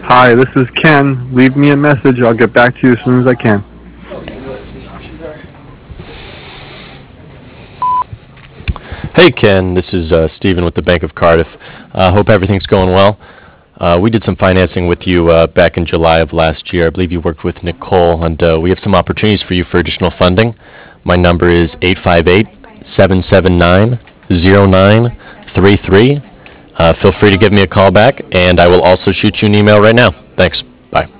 Hi, this is Ken. Leave me a message. I'll get back to you as soon as I can. Hey Ken, this is Stephen with the Bank of Cardiff. Hope everything's going well. We did some financing with you back in July of last year. I believe you worked with Nicole, and we have some opportunities for you for additional funding. My number is 858-779-0933. Feel free to give me a call back, and I will also shoot you an email right now. Thanks. Bye.